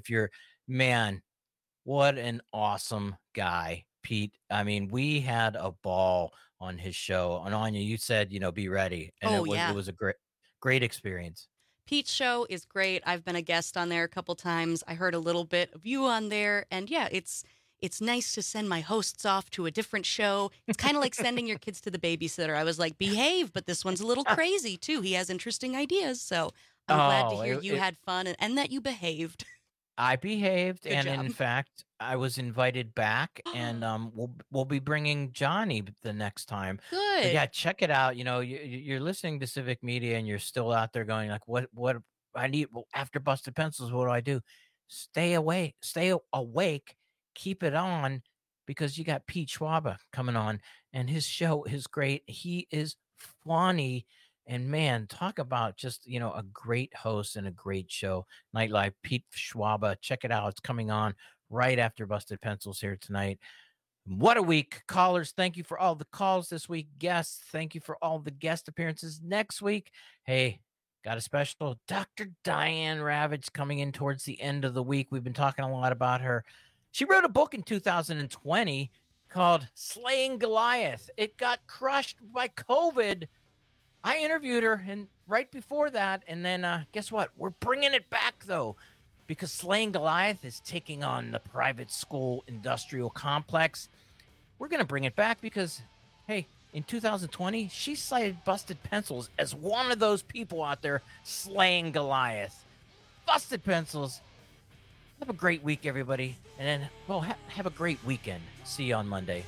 What an awesome guy, Pete. I mean, we had a ball on his show. And Anya, you said, be ready. And it was a great experience. Pete's show is great. I've been a guest on there a couple times. I heard a little bit of you on there. And yeah, it's nice to send my hosts off to a different show. It's kind of like sending your kids to the babysitter. I was like, behave, but this one's a little crazy too. He has interesting ideas. So I'm glad to hear you had fun and that you behaved. I behaved, Good and job. in fact, I was invited back, and we'll be bringing Johnny the next time. Good. But yeah, check it out. You're listening to Civic Media, and you're still out there going like, what I need after Busted Pencils? What do I do? Stay awake, keep it on, because you got Pete Schwaba coming on, and his show is great. He is funny. And man, talk about just, a great host and a great show. Nightlife, Pete Schwaba. Check it out. It's coming on right after Busted Pencils here tonight. What a week. Callers, thank you for all the calls this week. Guests, thank you for all the guest appearances next week. Hey, got a special Dr. Diane Ravitch coming in towards the end of the week. We've been talking a lot about her. She wrote a book in 2020 called Slaying Goliath. It got crushed by COVID. I interviewed her, and right before that, and then guess what? We're bringing it back, though, because Slaying Goliath is taking on the private school industrial complex. We're going to bring it back because, hey, in 2020, she cited Busted Pencils as one of those people out there slaying Goliath. Busted Pencils. Have a great week, everybody. And then, well, have a great weekend. See you on Monday.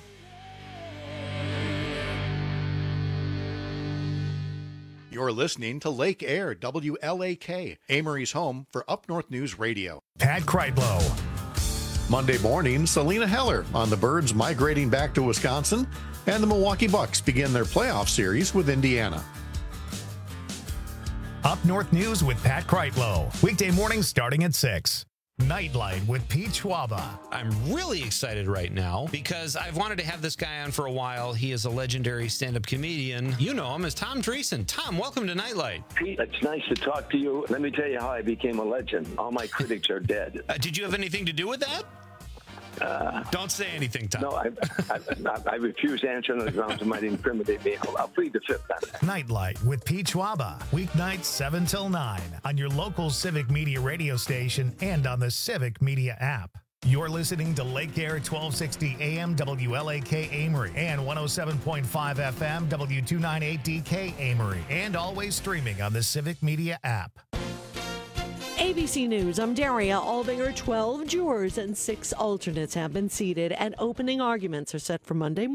You're listening to Lake Air, WLAK, Amory's home for Up North News Radio. Pat Kreitlow. Monday morning, Selena Heller on the Birds migrating back to Wisconsin, and the Milwaukee Bucks begin their playoff series with Indiana. Up North News with Pat Kreitlow. Weekday mornings starting at 6. Nightlight with Pete Schwaba. I'm really excited right now because I've wanted to have this guy on for a while. He is a legendary stand-up comedian. You know him as Tom Dreesen. Tom, welcome to Nightlight. Pete, it's nice to talk to you. Let me tell you how I became a legend. All my critics are dead. Did you have anything to do with that? Don't say anything, Tom. No, I refuse to answer on the grounds it might incriminate me. I'll plead the fifth then. Nightlight with Pete Schwaba. Weeknights 7 till 9 on your local Civic Media radio station and on the Civic Media app. You're listening to Lake Air 1260 AM WLAK Amory and 107.5 FM W298DK Amory, and always streaming on the Civic Media app. ABC News, I'm Daria Aldinger. 12 jurors and 6 alternates have been seated, and opening arguments are set for Monday morning.